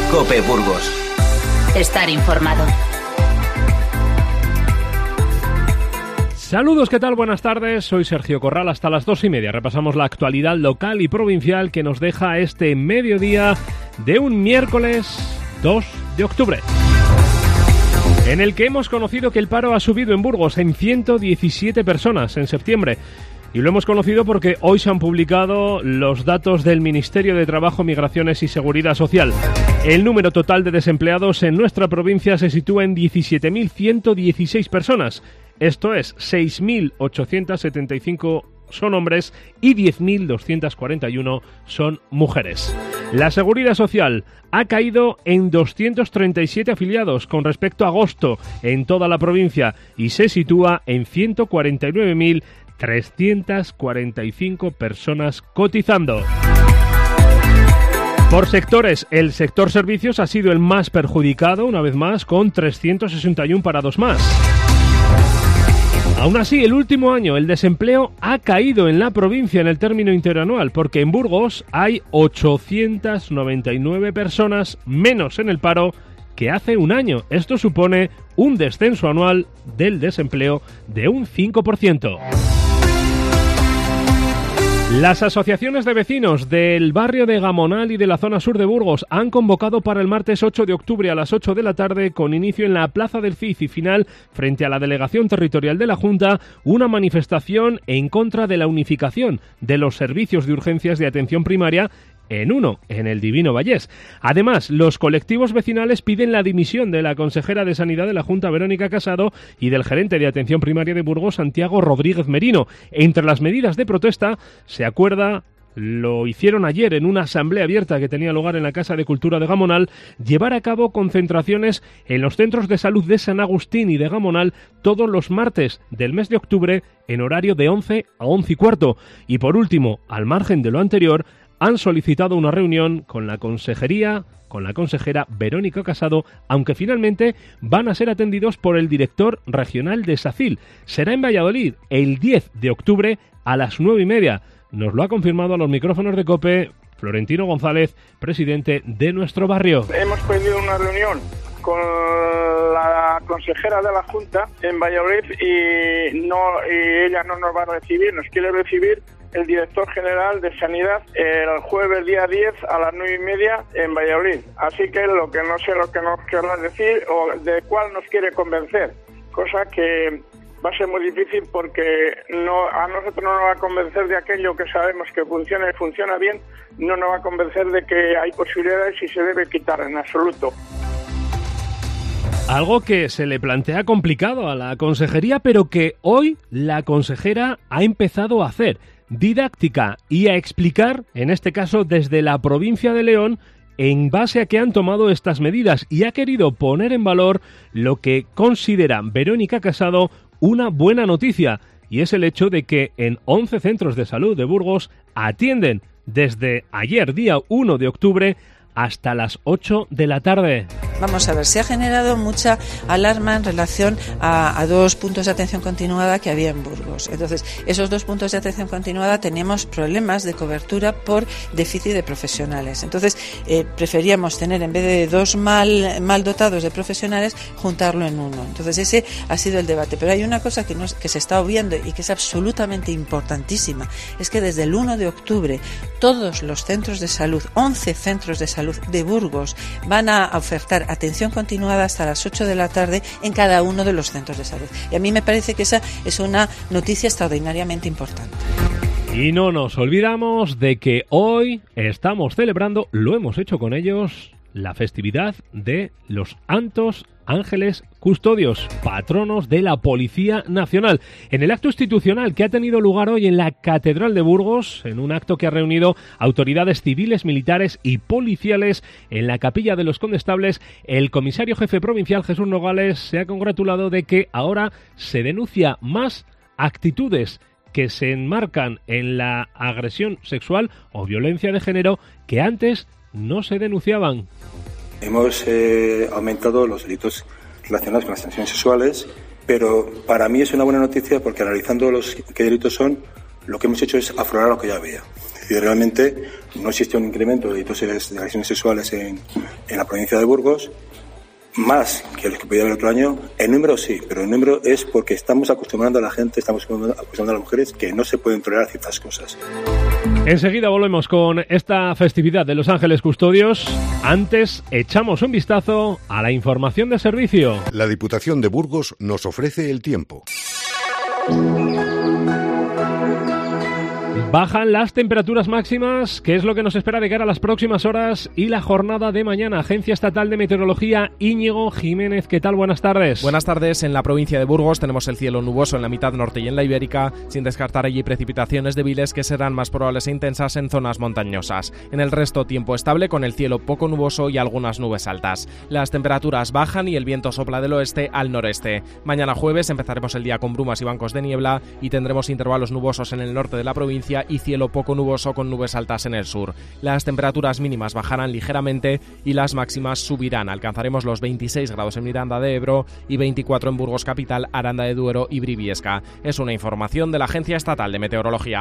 COPE Burgos. Estar informado. Saludos, ¿qué tal? Buenas tardes, soy Sergio Corral, hasta las 2:30 repasamos la actualidad local y provincial que nos deja este mediodía de un miércoles 2 de octubre, en el que hemos conocido que el paro ha subido en Burgos en 117 personas en septiembre. Y lo hemos conocido porque hoy se han publicado los datos del Ministerio de Trabajo, Migraciones y Seguridad Social. El número total de desempleados en nuestra provincia se sitúa en 17.116 personas. Esto es, 6.875 son hombres y 10.241 son mujeres. La Seguridad Social ha caído en 237 afiliados con respecto a agosto en toda la provincia y se sitúa en 149.345 personas cotizando. Por sectores, el sector servicios ha sido el más perjudicado, una vez más, con 361 parados más. Aún así, el último año el desempleo ha caído en la provincia en el término interanual, porque en Burgos hay 899 personas menos en el paro que hace un año. Esto supone un descenso anual del desempleo de un 5%. Las asociaciones de vecinos del barrio de Gamonal y de la zona sur de Burgos han convocado para el martes 8 de octubre a las 8 de la tarde, con inicio en la Plaza del Cid y final frente a la Delegación Territorial de la Junta, una manifestación en contra de la unificación de los servicios de urgencias de atención primaria en uno, en el Divino Vallés. Además, los colectivos vecinales piden la dimisión de la consejera de Sanidad de la Junta, Verónica Casado, y del gerente de Atención Primaria de Burgos, Santiago Rodríguez Merino. Entre las medidas de protesta se acuerda, lo hicieron ayer en una asamblea abierta que tenía lugar en la Casa de Cultura de Gamonal, llevar a cabo concentraciones en los centros de salud de San Agustín y de Gamonal todos los martes del mes de octubre en horario de 11 a 11:15. Y por último, al margen de lo anterior, han solicitado una reunión con la consejera Verónica Casado, aunque finalmente van a ser atendidos por el director regional de SACIL. Será en Valladolid el 10 de octubre a las 9:30. Nos lo ha confirmado a los micrófonos de COPE Florentino González, presidente de nuestro barrio. Hemos pedido una reunión con la consejera de la Junta en Valladolid y ella no nos va a recibir, nos quiere recibir el director general de Sanidad el jueves día 10 a las 9:30 en Valladolid. Así que lo que no sé lo que nos querrá decir o de cuál nos quiere convencer, cosa que va a ser muy difícil porque a nosotros no nos va a convencer de aquello que sabemos que funciona y funciona bien, no nos va a convencer de que hay posibilidades y se debe quitar en absoluto. Algo que se le plantea complicado a la consejería, pero que hoy la consejera ha empezado a hacer. Didáctica y a explicar, en este caso desde la provincia de León, en base a que han tomado estas medidas, y ha querido poner en valor lo que considera Verónica Casado una buena noticia, y es el hecho de que en 11 centros de salud de Burgos atienden desde ayer, día 1 de octubre, hasta las 8 de la tarde. Vamos a ver, se ha generado mucha alarma en relación a dos puntos de atención continuada que había en Burgos. Entonces, esos dos puntos de atención continuada teníamos problemas de cobertura por déficit de profesionales. Entonces, preferíamos tener, en vez de dos mal dotados de profesionales, juntarlo en uno. Entonces, ese ha sido el debate. Pero hay una cosa que se está obviando y que es absolutamente importantísima, es que desde el 1 de octubre todos los centros de salud, 11 centros de salud de Burgos, van a ofertar atención continuada hasta las 8 de la tarde en cada uno de los centros de salud. Y a mí me parece que esa es una noticia extraordinariamente importante. Y no nos olvidamos de que hoy estamos celebrando, lo hemos hecho con ellos, la festividad de los Santos Ángeles Custodios, patronos de la Policía Nacional. En el acto institucional que ha tenido lugar hoy en la Catedral de Burgos, en un acto que ha reunido autoridades civiles, militares y policiales en la Capilla de los Condestables, el comisario jefe provincial Jesús Nogales se ha congratulado de que ahora se denuncia más actitudes que se enmarcan en la agresión sexual o violencia de género que antes no se denunciaban. Hemos aumentado los delitos relacionados con las agresiones sexuales, pero para mí es una buena noticia porque analizando qué delitos son, lo que hemos hecho es aflorar lo que ya había. Es decir, realmente no existe un incremento de delitos de agresiones sexuales en la provincia de Burgos, más que los que podía haber otro año. En número sí, pero en número es porque estamos acostumbrando a la gente, estamos acostumbrando a las mujeres que no se pueden tolerar ciertas cosas. Enseguida volvemos con esta festividad de Los Ángeles Custodios. Antes, echamos un vistazo a la información de servicio. La Diputación de Burgos nos ofrece el tiempo. Bajan las temperaturas máximas, que es lo que nos espera de cara a las próximas horas y la jornada de mañana. Agencia Estatal de Meteorología, Íñigo Jiménez, ¿qué tal? Buenas tardes. Buenas tardes. En la provincia de Burgos tenemos el cielo nuboso en la mitad norte y en la Ibérica, sin descartar allí precipitaciones débiles que serán más probables e intensas en zonas montañosas. En el resto, tiempo estable con el cielo poco nuboso y algunas nubes altas. Las temperaturas bajan y el viento sopla del oeste al noreste. Mañana jueves empezaremos el día con brumas y bancos de niebla y tendremos intervalos nubosos en el norte de la provincia y cielo poco nuboso con nubes altas en el sur. Las temperaturas mínimas bajarán ligeramente y las máximas subirán. Alcanzaremos los 26 grados en Miranda de Ebro y 24 en Burgos Capital, Aranda de Duero y Briviesca. Es una información de la Agencia Estatal de Meteorología.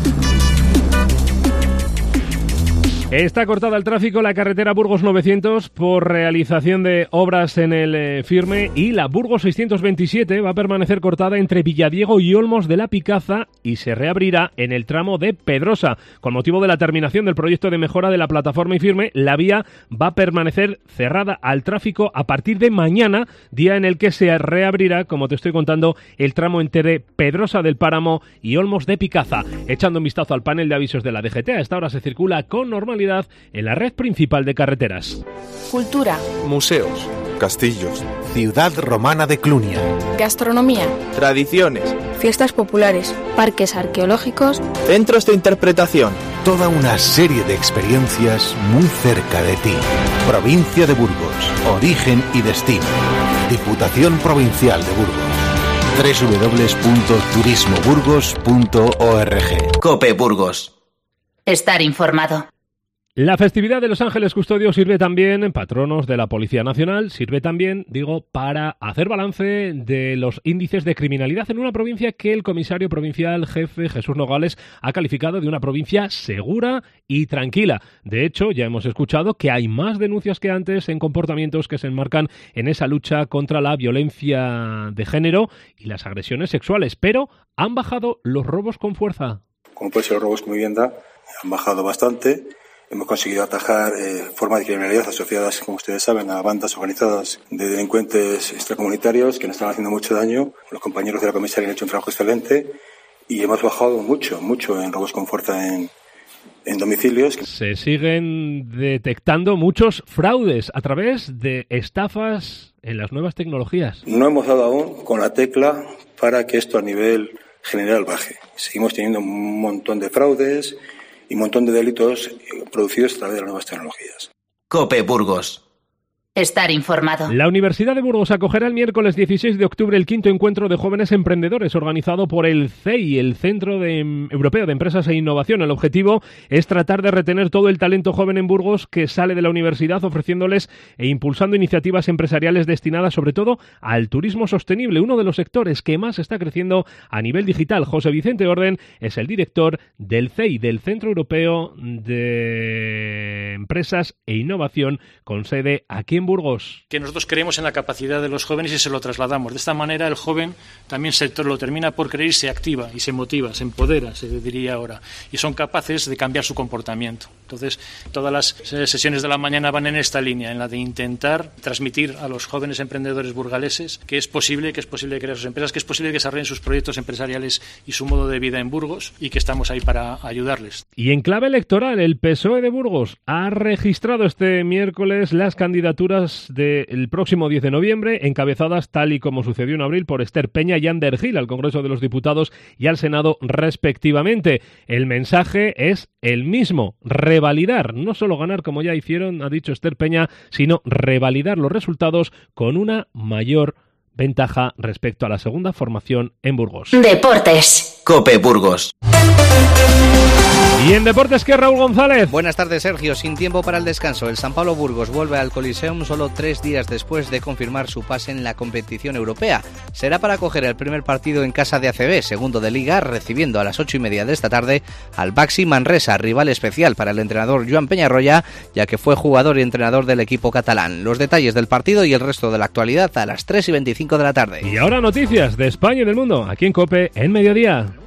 Está cortada el tráfico la carretera Burgos 900 por realización de obras en el Firme y la Burgos 627 va a permanecer cortada entre Villadiego y Olmos de la Picaza y se reabrirá en el tramo de Pedrosa. Con motivo de la terminación del proyecto de mejora de la plataforma y Firme, la vía va a permanecer cerrada al tráfico a partir de mañana, día en el que se reabrirá, como te estoy contando, el tramo entre Pedrosa del Páramo y Olmos de Picaza. Echando un vistazo al panel de avisos de la DGT, a esta hora se circula con normalidad en la red principal de carreteras. Cultura, museos, castillos, ciudad romana de Clunia, gastronomía, tradiciones, fiestas populares, parques arqueológicos, centros de interpretación. Toda una serie de experiencias muy cerca de ti. Provincia de Burgos, origen y destino. Diputación Provincial de Burgos. www.turismoburgos.org. COPE Burgos. Estar informado. La festividad de Los Ángeles Custodios sirve también, patronos de la Policía Nacional, sirve también, para hacer balance de los índices de criminalidad en una provincia que el comisario provincial jefe Jesús Nogales ha calificado de una provincia segura y tranquila. De hecho, ya hemos escuchado que hay más denuncias que antes en comportamientos que se enmarcan en esa lucha contra la violencia de género y las agresiones sexuales, pero han bajado los robos con fuerza. Como puede ser los robos con vivienda, han bajado bastante. Hemos conseguido atajar formas de criminalidad asociadas, como ustedes saben, a bandas organizadas de delincuentes extracomunitarios que nos están haciendo mucho daño. Los compañeros de la comisaría han hecho un trabajo excelente y hemos bajado mucho en robos con fuerza en domicilios. Se siguen detectando muchos fraudes a través de estafas en las nuevas tecnologías. No hemos dado aún con la tecla para que esto a nivel general baje. Seguimos teniendo un montón de fraudes y un montón de delitos producidos a través de las nuevas tecnologías. COPE Burgos. Estar informado. La Universidad de Burgos acogerá el miércoles 16 de octubre el 5º encuentro de jóvenes emprendedores organizado por el CEI, el Centro Europeo de Empresas e Innovación. El objetivo es tratar de retener todo el talento joven en Burgos que sale de la universidad, ofreciéndoles e impulsando iniciativas empresariales destinadas sobre todo al turismo sostenible, uno de los sectores que más está creciendo a nivel digital. José Vicente Orden es el director del CEI, del Centro Europeo de Empresas e Innovación, con sede aquí en Burgos. Que nosotros creemos en la capacidad de los jóvenes y se lo trasladamos. De esta manera el joven también lo termina por creer y se activa y se motiva, se empodera, se diría ahora, y son capaces de cambiar su comportamiento. Entonces, todas las sesiones de la mañana van en esta línea, en la de intentar transmitir a los jóvenes emprendedores burgaleses que es posible crear sus empresas, que es posible que desarrollen sus proyectos empresariales y su modo de vida en Burgos y que estamos ahí para ayudarles. Y en clave electoral, el PSOE de Burgos ha registrado este miércoles las candidaturas del próximo 10 de noviembre, encabezadas, tal y como sucedió en abril, por Esther Peña y Ander Gil al Congreso de los Diputados y al Senado respectivamente. El mensaje es el mismo: revalidar, no solo ganar como ya hicieron, ha dicho Esther Peña, sino revalidar los resultados con una mayor ventaja respecto a la segunda formación en Burgos. Deportes. COPE Burgos. Y en deportes, ¿qué, Raúl González? Buenas tardes, Sergio. Sin tiempo para el descanso, el San Pablo Burgos vuelve al Coliseum solo 3 días después de confirmar su pase en la competición europea. Será para acoger el primer partido en casa de ACB, segundo de Liga, recibiendo a las 8:30 de esta tarde al Baxi Manresa, rival especial para el entrenador Joan Peñarroya, ya que fue jugador y entrenador del equipo catalán. Los detalles del partido y el resto de la actualidad a las 3:25 de la tarde. Y ahora noticias de España y del mundo, aquí en COPE, en Mediodía.